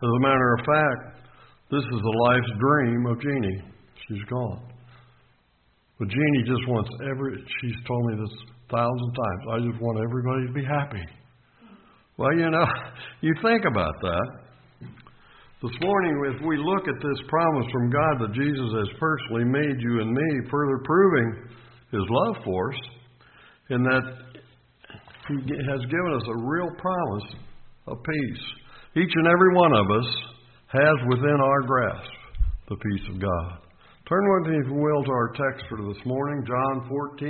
As a matter of fact, this is the life's dream of Jeannie. She's gone. But Jeannie just wants she's told me this 1,000 times, I just want everybody to be happy. Well, you think about that. This morning, if we look at this promise from God that Jesus has personally made you and me, further proving His love for us, and that He has given us a real promise of peace. Each and every one of us has within our grasp the peace of God. Turn with me, if you will, to our text for this morning, John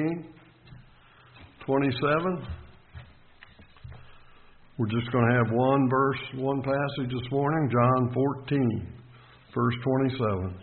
14:27. We're just going to have one verse, one passage this morning, John 14, verse 27.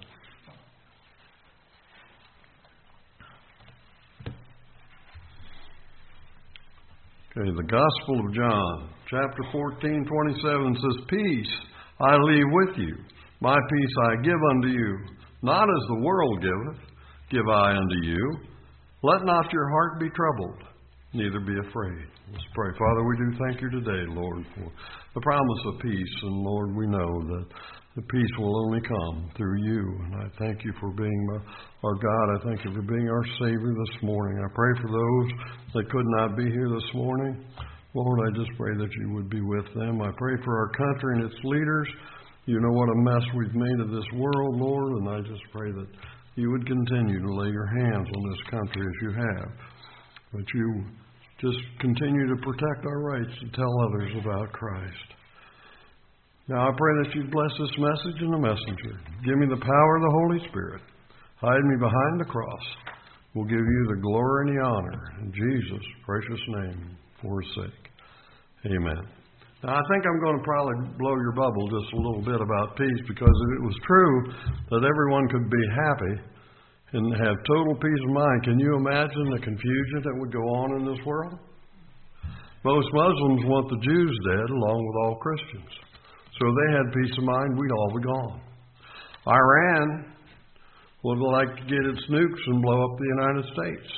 Okay, the Gospel of John, chapter 14:27 says, Peace I leave with you, my peace I give unto you. Not as the world giveth, give I unto you. Let not your heart be troubled, neither be afraid. Let's pray. Father, we do thank you today, Lord, for the promise of peace. And Lord, we know that the peace will only come through you. And I thank you for being our God. I thank you for being our Savior this morning. I pray for those that could not be here this morning. Lord, I just pray that you would be with them. I pray for our country and its leaders. You know what a mess we've made of this world, Lord, and I just pray that you would continue to lay your hands on this country as you have. That you just continue to protect our rights to tell others about Christ. Now I pray that you'd bless this message and the messenger. Give me the power of the Holy Spirit. Hide me behind the cross. We'll give you the glory and the honor in Jesus' precious name for his sake. Amen. Now, I think I'm going to probably blow your bubble just a little bit about peace, because if it was true that everyone could be happy and have total peace of mind, can you imagine the confusion that would go on in this world? Most Muslims want the Jews dead along with all Christians. So if they had peace of mind, we'd all be gone. Iran would like to get its nukes and blow up the United States,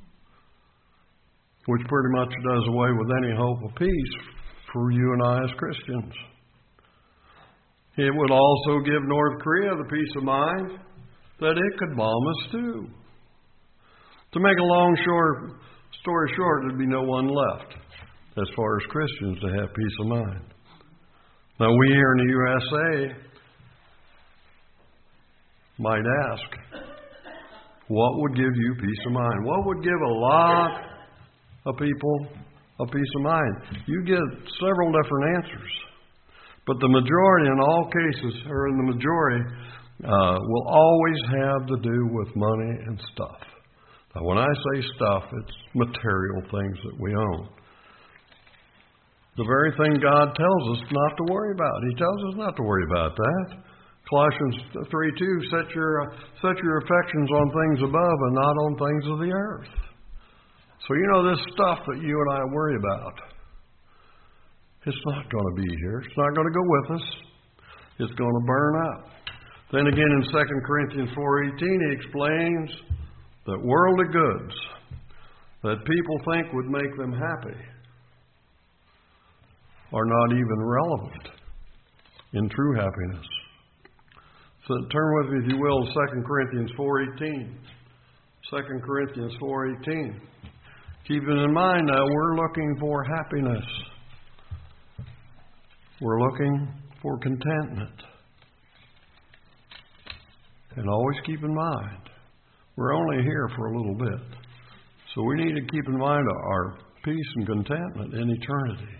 which pretty much does away with any hope of peace for you and I as Christians. It would also give North Korea the peace of mind that it could bomb us too. To make a long story short, there'd be no one left as far as Christians to have peace of mind. Now we here in the USA might ask, what would give you peace of mind? What would give a lot of people a peace of mind? You get several different answers. But the majority in all cases, or in the majority, will always have to do with money and stuff. Now when I say stuff, it's material things that we own. The very thing God tells us not to worry about. He tells us not to worry about that. Colossians 3:2, set your affections on things above and not on things of the earth. So this stuff that you and I worry about, it's not going to be here. It's not going to go with us. It's going to burn up. Then again in 2 Corinthians 4:18, he explains that worldly goods that people think would make them happy are not even relevant in true happiness. So turn with me, if you will, 2 Corinthians 4:18. 2 Corinthians 4:18. Keeping in mind now, we're looking for happiness. We're looking for contentment. And always keep in mind, we're only here for a little bit. So we need to keep in mind our peace and contentment in eternity.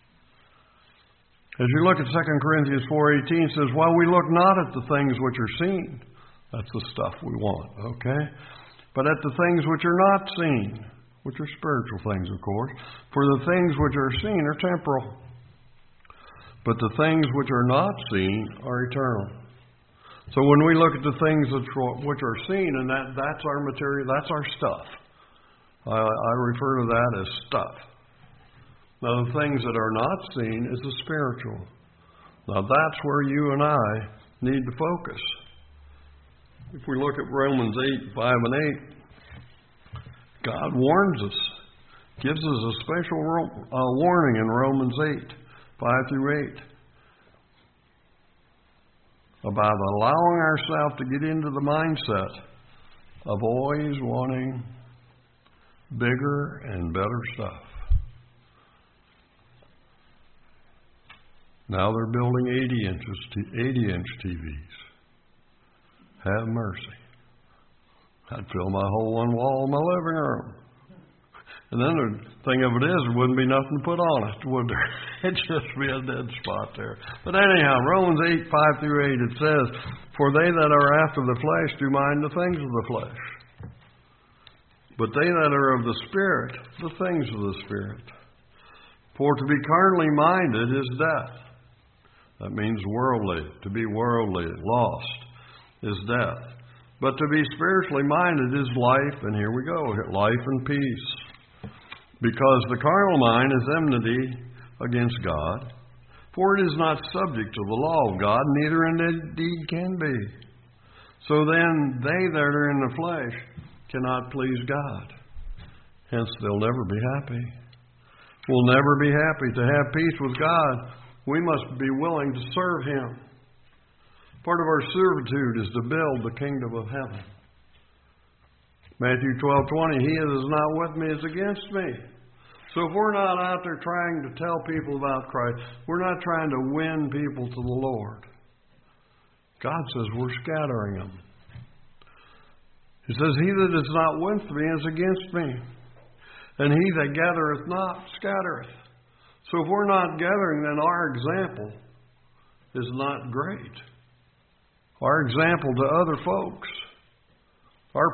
As you look at 2 Corinthians 4:18, it says, while we look not at the things which are seen, that's the stuff we want, okay? But at the things which are not seen, which are spiritual things, of course. For the things which are seen are temporal, but the things which are not seen are eternal. So when we look at the things which are seen, and that's our material, that's our stuff. I refer to that as stuff. Now the things that are not seen is the spiritual. Now that's where you and I need to focus. If we look at Romans 8:5 and 8, God warns us, gives us a special warning in Romans 8:5 through 8. about allowing ourselves to get into the mindset of always wanting bigger and better stuff. Now they're building 80-inch TVs. Have mercy. I'd fill my whole one wall in my living room. And then the thing of it is, there wouldn't be nothing to put on it, would there? It'd just be a dead spot there. But anyhow, Romans 8:5-8, it says, "For they that are after the flesh do mind the things of the flesh. But they that are of the Spirit, the things of the Spirit. For to be carnally minded is death." That means worldly. To be worldly, lost, is death. But to be spiritually minded is life, and here we go, life and peace. Because the carnal mind is enmity against God, for it is not subject to the law of God, neither indeed can be. So then they that are in the flesh cannot please God. Hence they'll never be happy. We'll never be happy. To have peace with God, we must be willing to serve Him. Part of our servitude is to build the kingdom of heaven. Matthew 12:20, "He that is not with me is against me." So if we're not out there trying to tell people about Christ, we're not trying to win people to the Lord. God says we're scattering them. He says, "He that is not with me is against me. And he that gathereth not scattereth." So if we're not gathering, then our example is not great. Our example to other folks, our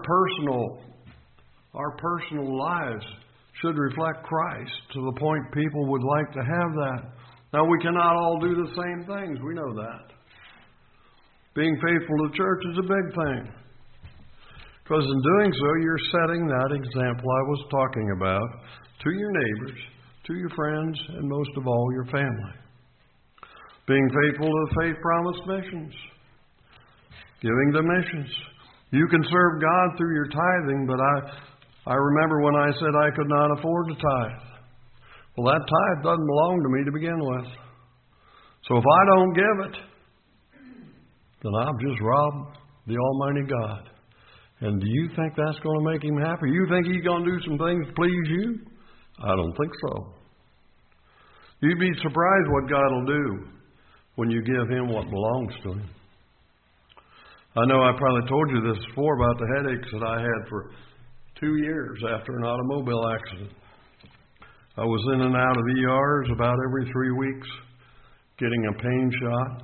personal lives should reflect Christ to the point people would like to have that. Now, we cannot all do the same things. We know that. Being faithful to church is a big thing. Because in doing so, you're setting that example I was talking about to your neighbors, to your friends, and most of all, your family. Being faithful to the faith promised missions. Giving to missions. You can serve God through your tithing, but I remember when I said I could not afford to tithe. Well, that tithe doesn't belong to me to begin with. So if I don't give it, then I've just robbed the Almighty God. And do you think that's going to make Him happy? You think He's going to do some things to please you? I don't think so. You'd be surprised what God will do when you give Him what belongs to Him. I know I probably told you this before about the headaches that I had for 2 years after an automobile accident. I was in and out of ERs about every 3 weeks, getting a pain shot.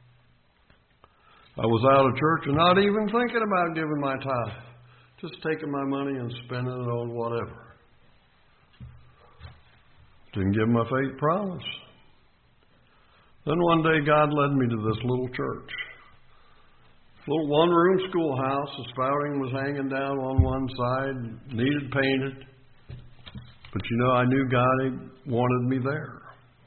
I was out of church and not even thinking about giving my tithe, just taking my money and spending it on whatever. Didn't give my faith promise. Then one day God led me to this little church. Little one-room schoolhouse. The spouting was hanging down on one side, needed painted. But I knew God wanted me there.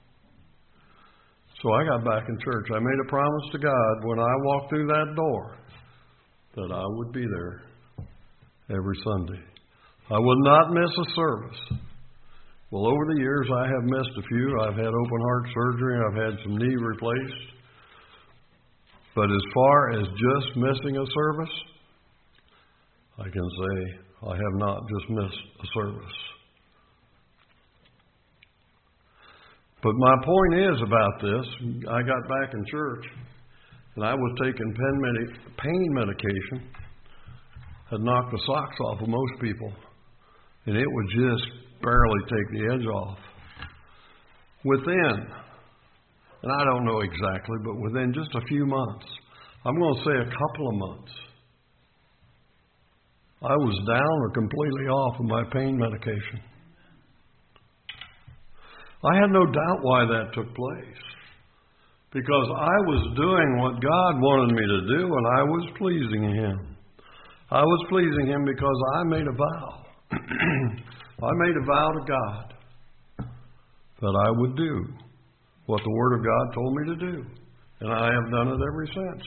So I got back in church. I made a promise to God when I walked through that door that I would be there every Sunday. I would not miss a service. Well, over the years, I have missed a few. I've had open heart surgery. I've had some knee replaced. But as far as just missing a service, I can say I have not just missed a service. But my point is about this, I got back in church, and I was taking pain medication. Had knocked the socks off of most people, and it would just barely take the edge off. Within, and I don't know exactly, but within just a few months, I'm going to say a couple of months, I was down or completely off of my pain medication. I had no doubt why that took place. Because I was doing what God wanted me to do, and I was pleasing Him. I was pleasing Him because I made a vow. I made a vow to God that I would do what the Word of God told me to do. And I have done it ever since.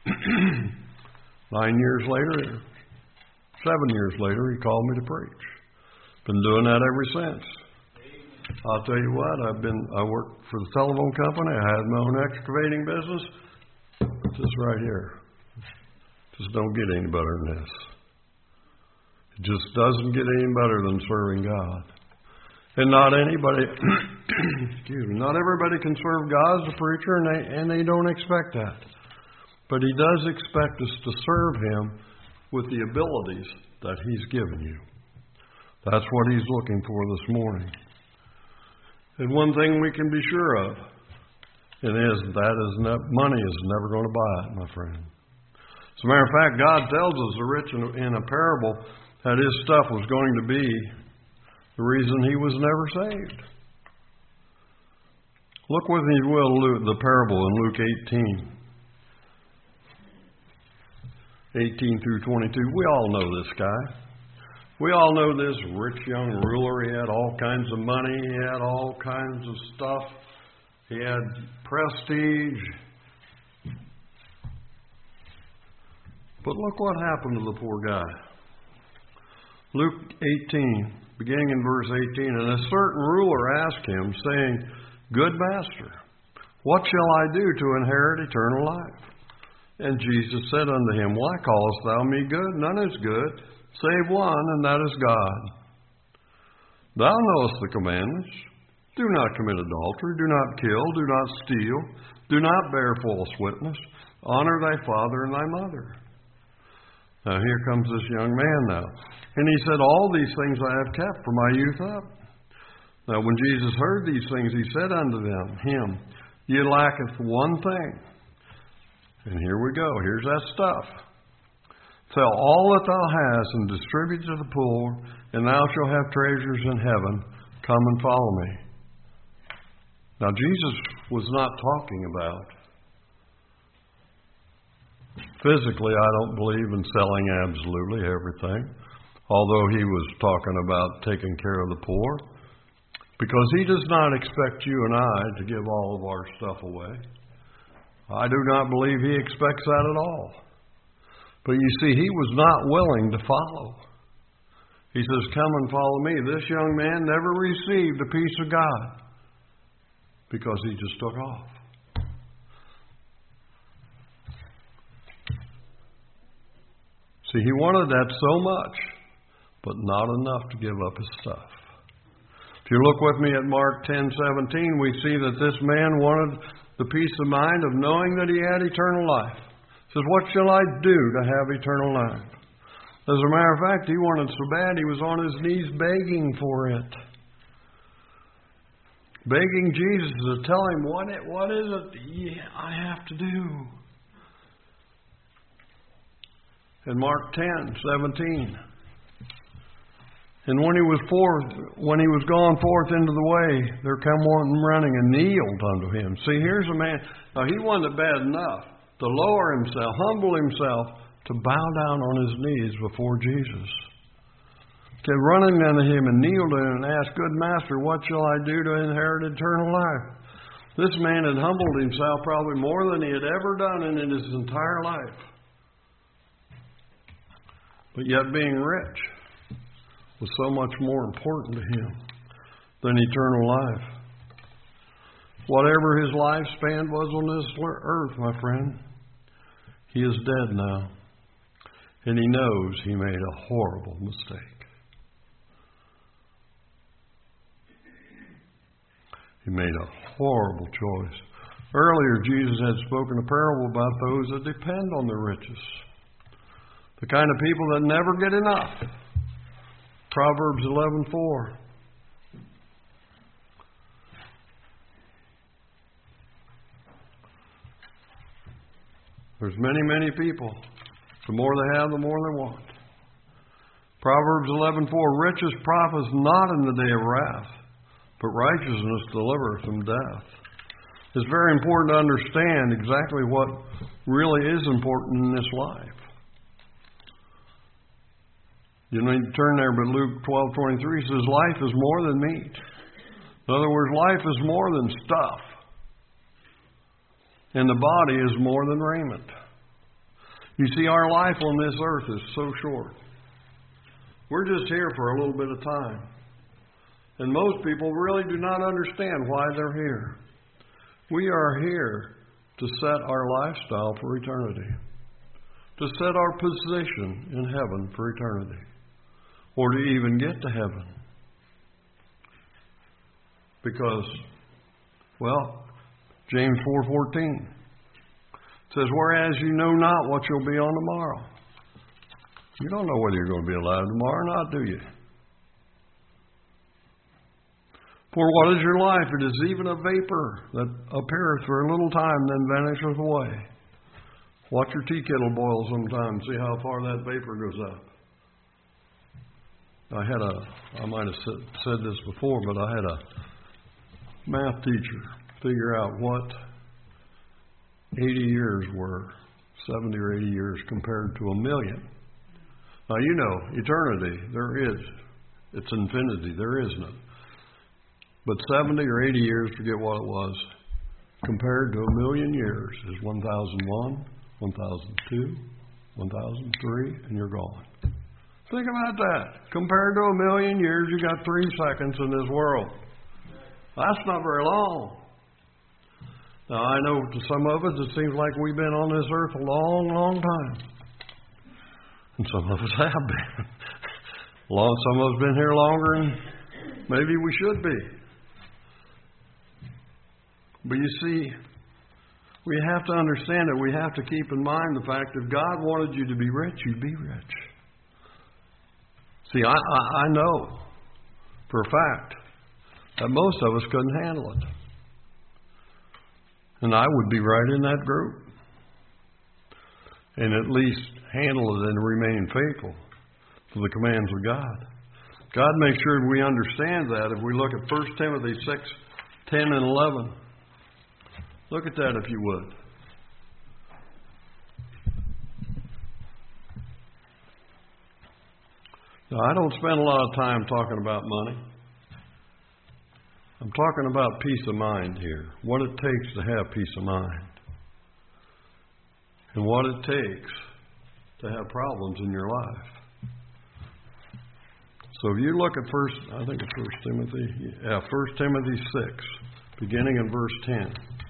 9 years later, 7 years later, He called me to preach. Been doing that ever since. I'll tell you what, I worked for the telephone company. I had my own excavating business. Just right here. Just don't get any better than this. It just doesn't get any better than serving God. And not anybody, not everybody can serve God as a preacher, and they don't expect that. But He does expect us to serve Him with the abilities that He's given you. That's what He's looking for this morning. And one thing we can be sure of, money is never going to buy it, my friend. As a matter of fact, God tells us the rich in a parable that his stuff was going to be the reason he was never saved. Look with me, if you will, the parable in Luke 18 through 22. We all know this guy. We all know this rich young ruler. He had all kinds of money. He had all kinds of stuff. He had prestige. But look what happened to the poor guy. Luke 18, beginning in verse 18, and a certain ruler asked him, saying, Good master, what shall I do to inherit eternal life? And Jesus said unto him, Why callest thou me good? None is good, save one, and that is God. Thou knowest the commandments. Do not commit adultery, do not kill, do not steal, do not bear false witness, honor thy father and thy mother. Now here comes this young man now. And he said, All these things I have kept from my youth up. Now when Jesus heard these things, he said unto him, Ye lacketh one thing. And here we go. Here's that stuff. Sell all that thou hast and distribute to the poor, and thou shalt have treasures in heaven. Come and follow me. Now Jesus was not talking about physically, I don't believe in selling absolutely everything, although he was talking about taking care of the poor, because he does not expect you and I to give all of our stuff away. I do not believe he expects that at all. But you see, he was not willing to follow. He says, Come and follow me. This young man never received a piece of God because he just took off. See, he wanted that so much, but not enough to give up his stuff. If you look with me at Mark 10:17, we see that this man wanted the peace of mind of knowing that he had eternal life. He says, What shall I do to have eternal life? As a matter of fact, he wanted so bad he was on his knees begging for it. Begging Jesus to tell him what is it I have to do. In Mark 10:17. And when he was gone forth into the way, there came one running and kneeled unto him. See, here's a man. Now he wasn't bad enough to lower himself, humble himself, to bow down on his knees before Jesus. Came running unto him and kneeled to him and asked, Good master, what shall I do to inherit eternal life? This man had humbled himself probably more than he had ever done in his entire life. But yet being rich was so much more important to him than eternal life. Whatever his lifespan was on this earth, my friend, he is dead now. And he knows he made a horrible mistake. He made a horrible choice. Earlier, Jesus had spoken a parable about those that depend on the riches. The kind of people that never get enough. Proverbs 11:4. There's many people. The more they have, the more they want. Proverbs 11:4. Riches profits not in the day of wrath, but righteousness delivereth from death. It's very important to understand exactly what really is important in this life. You need to turn there, but Luke 12:23 says, Life is more than meat. In other words, life is more than stuff. And the body is more than raiment. You see, our life on this earth is so short. We're just here for a little bit of time. And most people really do not understand why they're here. We are here to set our lifestyle for eternity, to set our position in heaven for eternity, or to even get to heaven. Because, well, James 4:14 says, whereas you know not what you'll be on tomorrow. You don't know whether you're going to be alive tomorrow or not, do you? For what is your life? It is even a vapor that appeareth for a little time, then vanisheth away. Watch your tea kettle boil sometime. See how far that vapor goes up. I might have said this before, but I had a math teacher figure out what 80 years were, 70 or 80 years compared to a million. Now, you know, eternity, there is. It's infinity. There is none. But 70 or 80 years, forget what it was, compared to a million years is 1001, 1002, 1003, and you're gone. Think about that. Compared to a million years, you got 3 seconds in this world. That's not very long. Now, I know to some of us, it seems like we've been on this earth a long, long time. And some of us have been. Some of us have been here longer than maybe we should be. But you see, we have to understand it. We have to keep in mind the fact that if God wanted you to be rich, you'd be rich. See, I know for a fact that most of us couldn't handle it. And I would be right in that group. And at least handle it and remain faithful to the commands of God. God makes sure we understand that. If we look at 1 Timothy 6:10 and 11. Look at that if you would. Now, I don't spend a lot of time talking about money. I'm talking about peace of mind here. What it takes to have peace of mind. And what it takes to have problems in your life. So if you look at 1 Timothy 6, beginning in verse 10.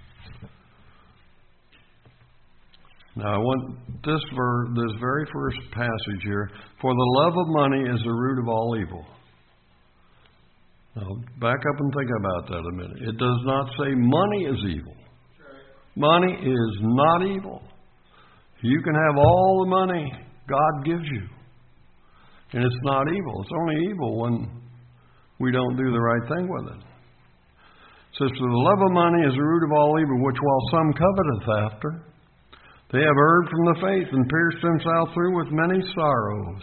Now I want this very first passage here. For the love of money is the root of all evil. Now back up and think about that a minute. It does not say money is evil. Money is not evil. You can have all the money God gives you. And it's not evil. It's only evil when we don't do the right thing with it. It says, for the love of money is the root of all evil, which while some coveteth after, they have erred from the faith and pierced themselves through with many sorrows.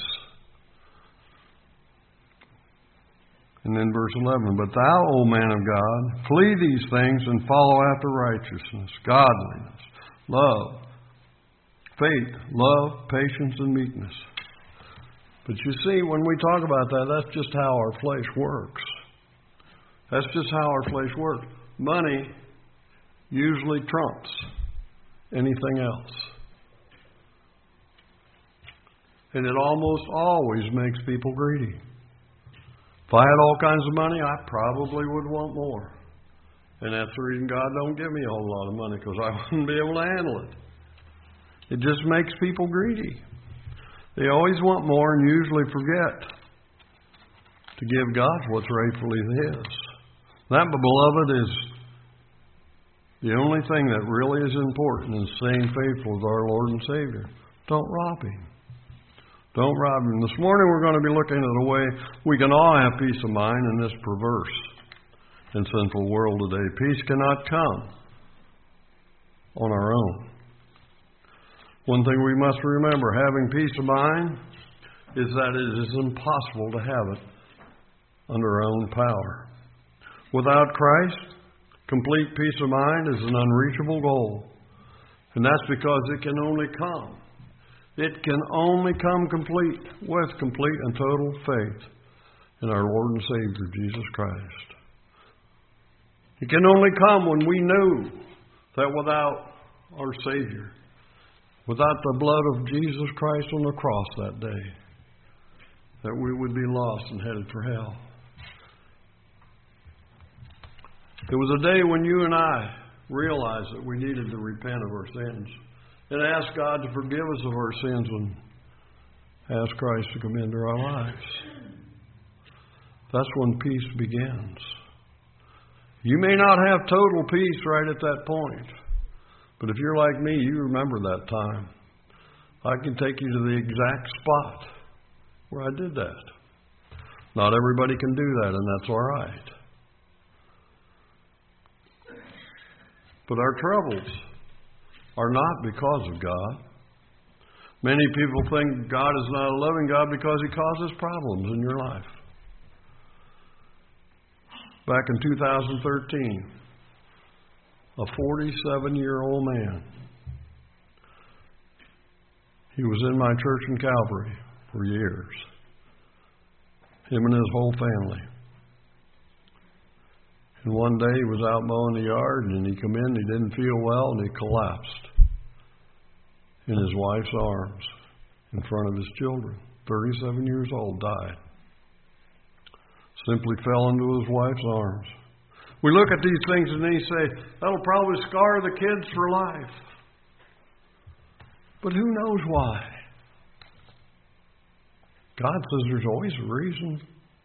And then verse 11, but thou, O man of God, flee these things and follow after righteousness, godliness, love, faith, love, patience, and meekness. But you see, when we talk about that, that's just how our flesh works. That's just how our flesh works. Money usually trumps anything else. And it almost always makes people greedy. If I had all kinds of money, I probably would want more. And that's the reason God don't give me a whole lot of money, because I wouldn't be able to handle it. It just makes people greedy. They always want more and usually forget to give God what's rightfully His. That, beloved, is the only thing that really is important in staying faithful to our Lord and Savior. Don't rob Him. Don't rob Him. This morning we're going to be looking at a way we can all have peace of mind in this perverse and sinful world today. Peace cannot come on our own. One thing we must remember, having peace of mind, is that it is impossible to have it under our own power. Without Christ, complete peace of mind is an unreachable goal. And that's because it can only come. It can only come complete with complete and total faith in our Lord and Savior, Jesus Christ. It can only come when we know that without our Savior, without the blood of Jesus Christ on the cross that day, that we would be lost and headed for hell. It was a day when you and I realized that we needed to repent of our sins and ask God to forgive us of our sins and ask Christ to come into our lives. That's when peace begins. You may not have total peace right at that point, but if you're like me, you remember that time. I can take you to the exact spot where I did that. Not everybody can do that, and that's all right. But our troubles are not because of God. Many people think God is not a loving God because He causes problems in your life. Back in 2013, a 47-year-old man, he was in my church in Calvary for years. Him and his whole family. And one day he was out mowing the yard and he come in, he didn't feel well, and he collapsed in his wife's arms in front of his children. 37 years old, died. Simply fell into his wife's arms. We look at these things and they say, that'll probably scar the kids for life. But who knows why? God says there's always a reason.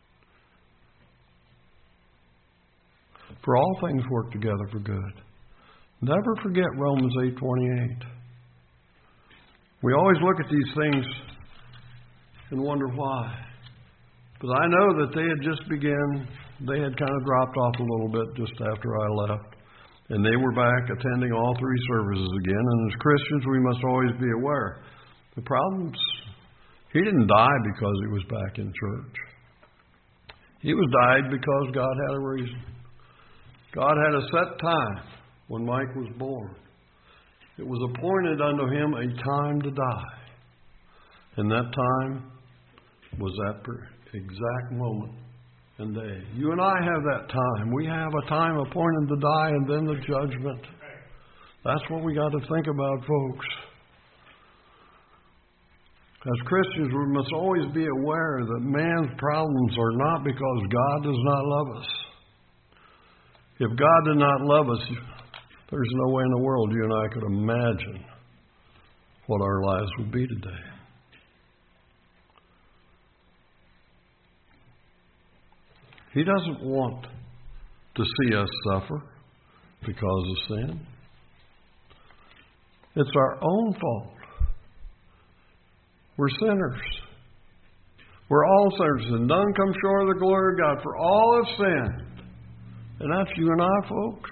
For all things work together for good. Never forget Romans 8:28. We always look at these things and wonder why. But I know that they had kind of dropped off a little bit just after I left. And they were back attending all three services again. And as Christians, we must always be aware. The problem's, he didn't die because he was back in church. He was died because God had a reason. God had a set time when Mike was born. It was appointed unto him a time to die. And that time was that exact moment and day. You and I have that time. We have a time appointed to die and then the judgment. That's what we got to think about, folks. As Christians, we must always be aware that man's problems are not because God does not love us. If God did not love us, there's no way in the world you and I could imagine what our lives would be today. He doesn't want to see us suffer because of sin. It's our own fault. We're sinners. We're all sinners, and none come short of the glory of God. For all have sinned. And that's you and I, folks.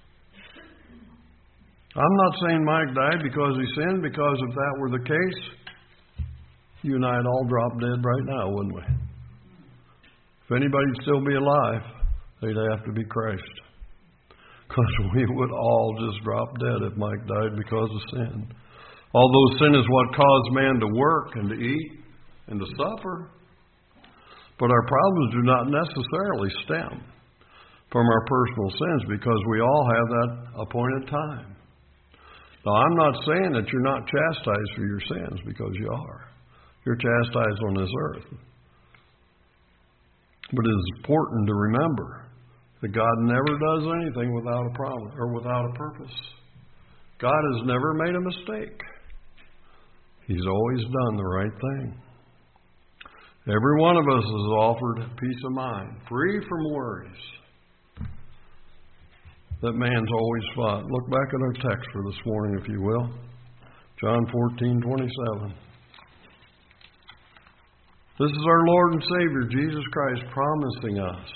I'm not saying Mike died because he sinned, because if that were the case, you and I'd all drop dead right now, wouldn't we? If anybody'd still be alive, they'd have to be Christ. Because we would all just drop dead if Mike died because of sin. Although sin is what caused man to work and to eat and to suffer. But our problems do not necessarily stem from our personal sins, because we all have that appointed time. Now, I'm not saying that you're not chastised for your sins, because you are. You're chastised on this earth. But it is important to remember that God never does anything without a promise or without a purpose. God has never made a mistake. He's always done the right thing. Every one of us is offered peace of mind, free from worries that man's always fought. Look back at our text for this morning, if you will. John 14:27. This is our Lord and Savior, Jesus Christ, promising us.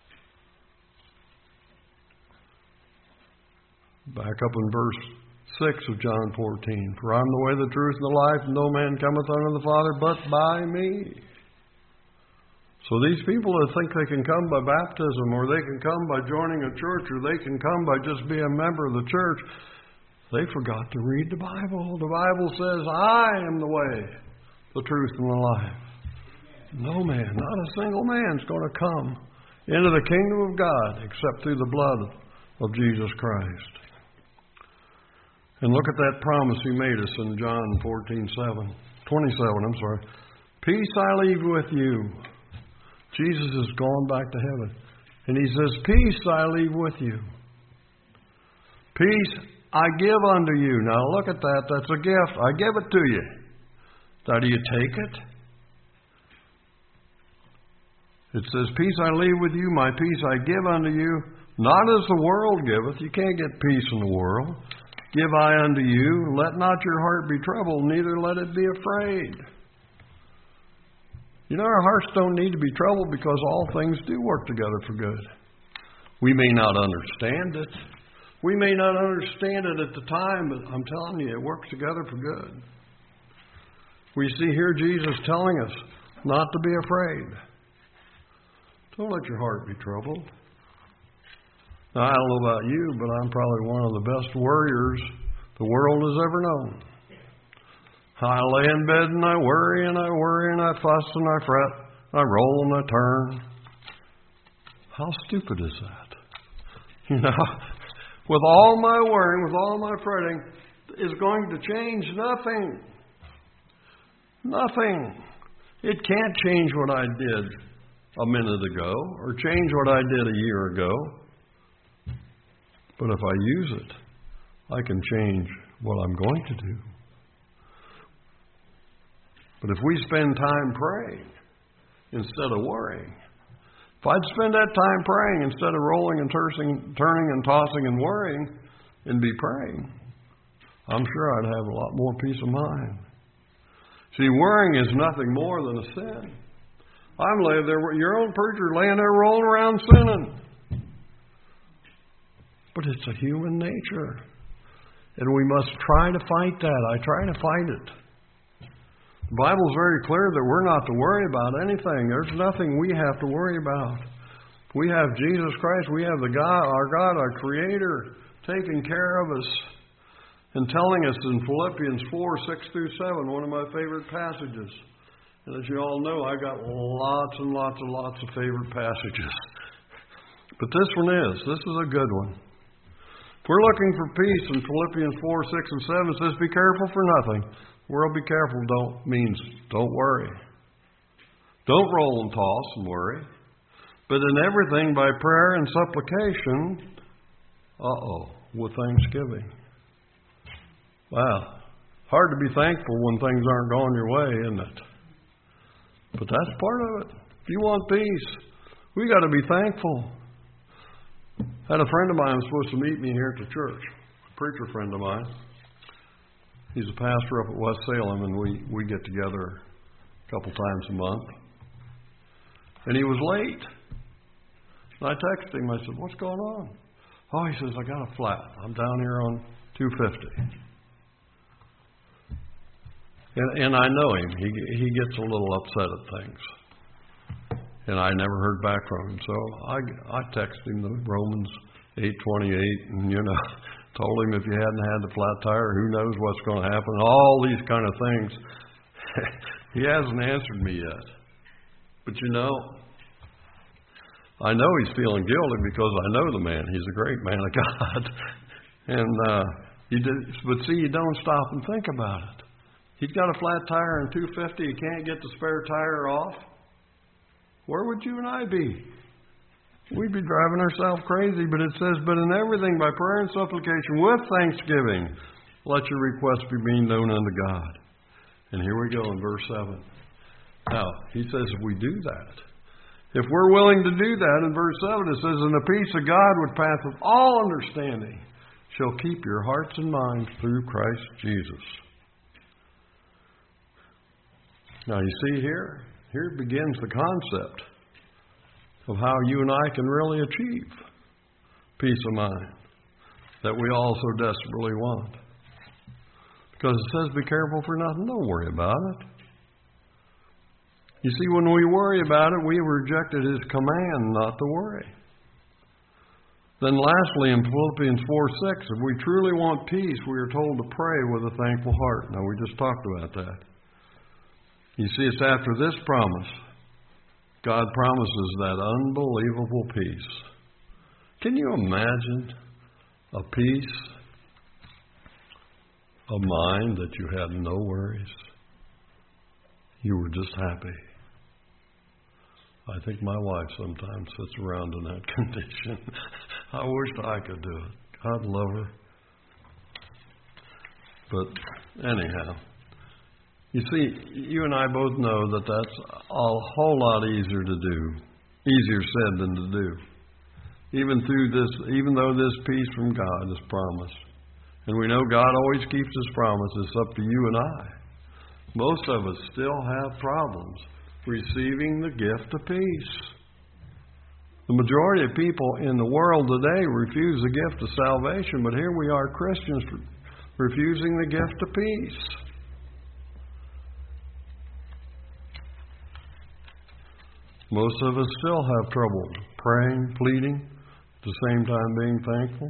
Back up in verse 6 of John 14. For I'm the way, the truth, and the life, and no man cometh unto the Father but by me. So these people that think they can come by baptism, or they can come by joining a church, or they can come by just being a member of the church, they forgot to read the Bible. The Bible says, I am the way, the truth, and the life. No man, not a single man is going to come into the kingdom of God except through the blood of Jesus Christ. And look at that promise He made us in John 27. Peace I leave with you. Jesus has gone back to heaven. And He says, peace I leave with you. Peace I give unto you. Now look at that. That's a gift. I give it to you. Now do you take it? It says, peace I leave with you, my peace I give unto you, not as the world giveth. You can't get peace in the world. Give I unto you. Let not your heart be troubled, neither let it be afraid. You know, our hearts don't need to be troubled because all things do work together for good. We may not understand it. We may not understand it at the time, but I'm telling you, it works together for good. We see here Jesus telling us not to be afraid. Don't let your heart be troubled. Now, I don't know about you, but I'm probably one of the best warriors the world has ever known. I lay in bed and I worry and I worry and I fuss and I fret. I roll and I turn. How stupid is that? You know, with all my worrying, with all my fretting, is going to change nothing. Nothing. It can't change what I did a minute ago or change what I did a year ago. But if I use it, I can change what I'm going to do. But if we spend time praying instead of worrying, if I'd spend that time praying instead of rolling and turning and tossing and worrying and be praying, I'm sure I'd have a lot more peace of mind. See, worrying is nothing more than a sin. I'm laying there, your own preacher, laying there rolling around sinning. But it's a human nature. And we must try to fight that. I try to fight it. The Bible's very clear that we're not to worry about anything. There's nothing we have to worry about. We have Jesus Christ. We have our God, our Creator, taking care of us and telling us in Philippians 4, 6 through 7, one of my favorite passages. And as you all know, I got lots and lots and lots of favorite passages. But this one is. This is a good one. If we're looking for peace in Philippians 4, 6, and 7, it says, be careful for nothing. The word be careful means don't worry. Don't roll and toss and worry. But in everything by prayer and supplication, with thanksgiving. Wow. Hard to be thankful when things aren't going your way, isn't it? But that's part of it. If you want peace, we got to be thankful. I had a friend of mine who was supposed to meet me here at the church, a preacher friend of mine. He's a pastor up at West Salem, and we get together a couple times a month. And he was late. And I texted him. I said, what's going on? Oh, he says, I got a flat. I'm down here on 250. And I know him. He gets a little upset at things. And I never heard back from him. So I texted him the Romans 8:28, and, told him if you hadn't had the flat tire, who knows what's going to happen. All these kind of things. He hasn't answered me yet. But I know he's feeling guilty because I know the man. He's a great man of God. But see, you don't stop and think about it. He's got a flat tire in 250. He can't get the spare tire off. Where would you and I be? We'd be driving ourselves crazy. But it says, but in everything by prayer and supplication with thanksgiving, let your requests be made known unto God. And here we go in verse 7. Now, he says if we do that, if we're willing to do that, in verse 7 it says, and the peace of God which passeth all understanding shall keep your hearts and minds through Christ Jesus. Now you see here begins the concept of how you and I can really achieve peace of mind that we all so desperately want. Because it says be careful for nothing. Don't worry about it. You see, when we worry about it, we have rejected His command not to worry. Then lastly, in Philippians 4:6, if we truly want peace, we are told to pray with a thankful heart. Now, we just talked about that. You see, it's after this promise, God promises that unbelievable peace. Can you imagine a peace of mind that you had no worries? You were just happy. I think my wife sometimes sits around in that condition. I wish I could do it. God love her. But anyhow, you see, you and I both know that that's a whole lot easier to do, easier said than to do. Even though this peace from God is promised. And we know God always keeps His promises. It's up to you and I. Most of us still have problems receiving the gift of peace. The majority of people in the world today refuse the gift of salvation, but here we are, Christians, refusing the gift of peace. Most of us still have trouble praying, pleading, at the same time being thankful.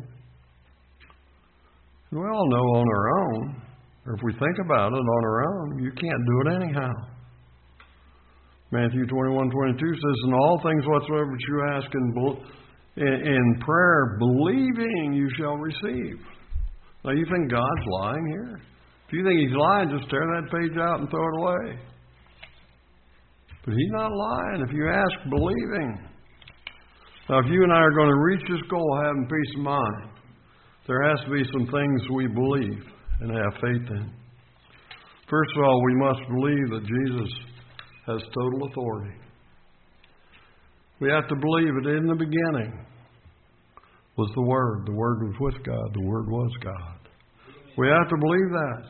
And we all know on our own, or if we think about it on our own, you can't do it anyhow. Matthew 21:22 says, "In all things whatsoever that you ask in prayer, believing you shall receive." Now, you think God's lying here? If you think He's lying, just tear that page out and throw it away. But He's not lying if you ask believing. Now, if you and I are going to reach this goal of having peace of mind, there has to be some things we believe and have faith in. First of all, we must believe that Jesus has total authority. We have to believe that in the beginning was the Word. The Word was with God. The Word was God. We have to believe that.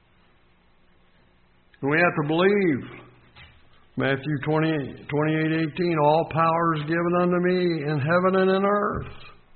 And we have to believe Matthew 28:18, "All power is given unto me in heaven and in earth."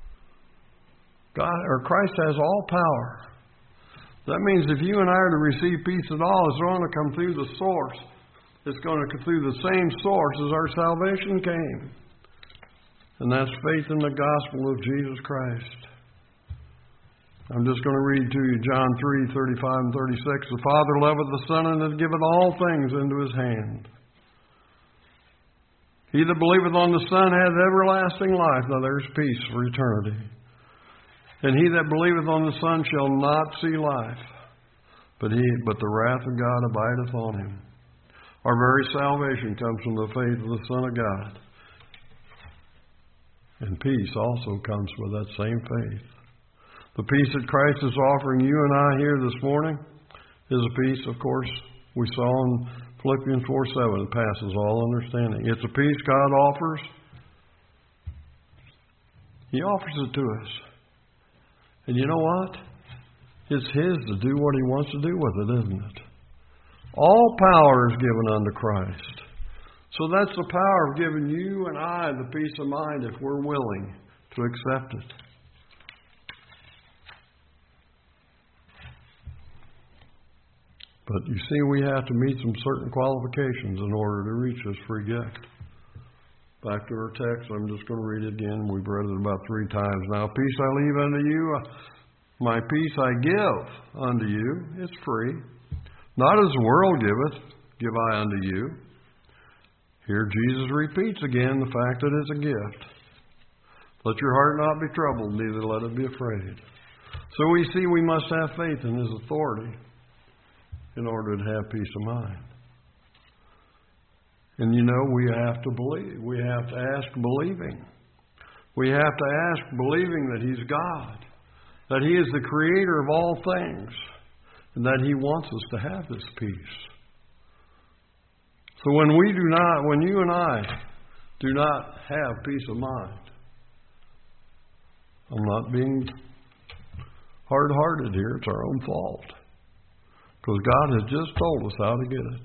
Christ has all power. That means if you and I are to receive peace at all, it's going to come through the source. It's going to come through the same source as our salvation came. And that's faith in the gospel of Jesus Christ. I'm just going to read to you John 3:35 and 36. "The Father loveth the Son and hath given all things into His hand. He that believeth on the Son hath everlasting life." Now there's peace for eternity. "And he that believeth on the Son shall not see life, but the wrath of God abideth on him." Our very salvation comes from the faith of the Son of God. And peace also comes with that same faith. The peace that Christ is offering you and I here this morning is a peace, of course, we saw in Philippians 4:7. It passes all understanding. It's a peace God offers. He offers it to us. And you know what? It's His to do what He wants to do with it, isn't it? All power is given unto Christ. So that's the power of giving you and I the peace of mind if we're willing to accept it. But you see, we have to meet some certain qualifications in order to reach this free gift. Back to our text, I'm just going to read it again. We've read it about 3 times now. "Peace I leave unto you, my peace I give unto you." It's free. "Not as the world giveth, give I unto you." Here Jesus repeats again the fact that it's a gift. "Let your heart not be troubled, neither let it be afraid." So we see we must have faith in His authority in order to have peace of mind. And you know, we have to believe. We have to ask believing. We have to ask believing that He's God, that He is the creator of all things, and that He wants us to have this peace. So when you and I do not have peace of mind, I'm not being hard-hearted here, it's our own fault. Because God has just told us how to get it.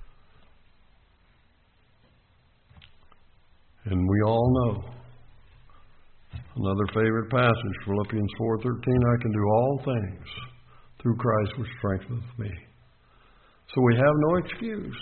And we all know. Another favorite passage, Philippians 4:13, "I can do all things through Christ which strengtheneth me." So we have no excuse.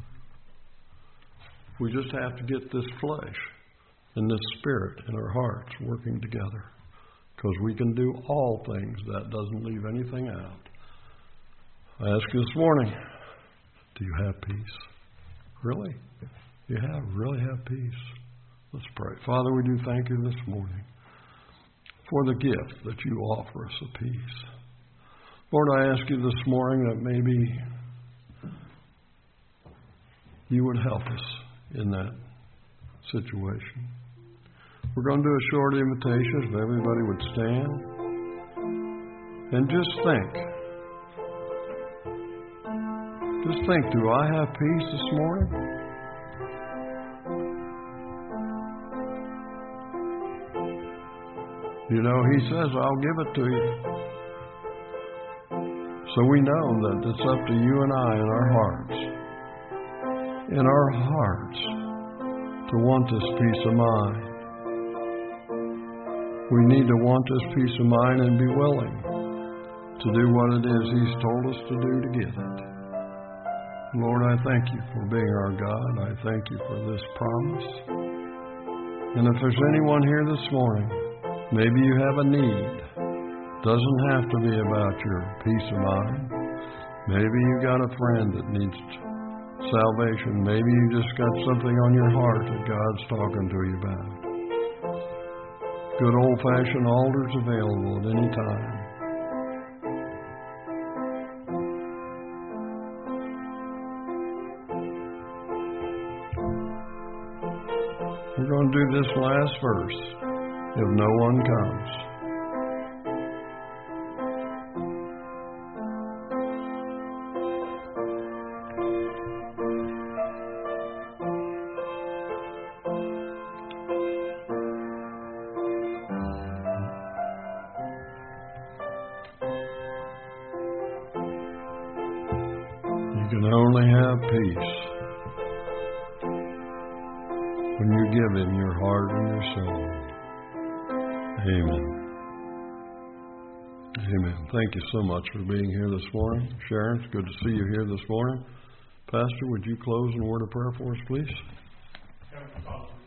We just have to get this flesh and this spirit in our hearts working together. Because we can do all things. That doesn't leave anything out. I ask you this morning, do you have peace? Really? You really have peace? Let's pray. Father, we do thank You this morning for the gift that You offer us of peace. Lord, I ask You this morning that maybe You would help us in that situation. We're going to do a short invitation if everybody would stand. And just think Just think, do I have peace this morning? You know, He says, I'll give it to you. So we know that it's up to you and I in our hearts, to want this peace of mind. We need to want this peace of mind and be willing to do what it is He's told us to do to get it. Lord, I thank you for being our God. I thank you for this promise. And if there's anyone here this morning, maybe you have a need. Doesn't have to be about your peace of mind. Maybe you got a friend that needs salvation. Maybe you just got something on your heart that God's talking to you about. Good old-fashioned altars available at any time. We're going to do this last verse. If no one comes. You can only have peace when you give Him your heart and your soul. Amen. Amen. Thank you so much for being here this morning. Sharon, it's good to see you here this morning. Pastor, would you close in a word of prayer for us, please?